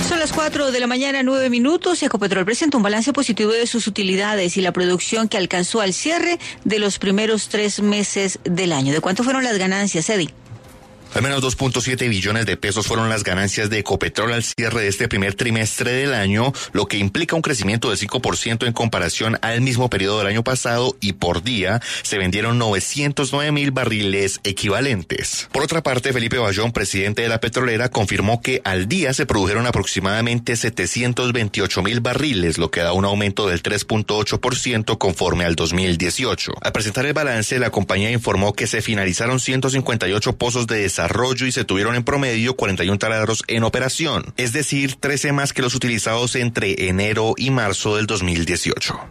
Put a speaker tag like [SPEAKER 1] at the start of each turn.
[SPEAKER 1] Son las 4 de la mañana, 9 minutos, y Ecopetrol presenta un balance positivo de sus utilidades y la producción que alcanzó al cierre de los primeros 3 meses del año. ¿De cuánto fueron las ganancias, Eddie?
[SPEAKER 2] Al menos 2.7 billones de pesos fueron las ganancias de Ecopetrol al cierre de este primer trimestre del año, lo que implica un crecimiento del 5% en comparación al mismo periodo del año pasado, y por día se vendieron 909,000 barriles equivalentes. Por otra parte, Felipe Bayón, presidente de la petrolera, confirmó que al día se produjeron aproximadamente 728,000 barriles, lo que da un aumento del 3.8% conforme al 2018. Al presentar el balance, la compañía informó que se finalizaron 158 pozos de desarrollo y se tuvieron en promedio 41 taladros en operación, es decir, 13 más que los utilizados entre enero y marzo del 2018.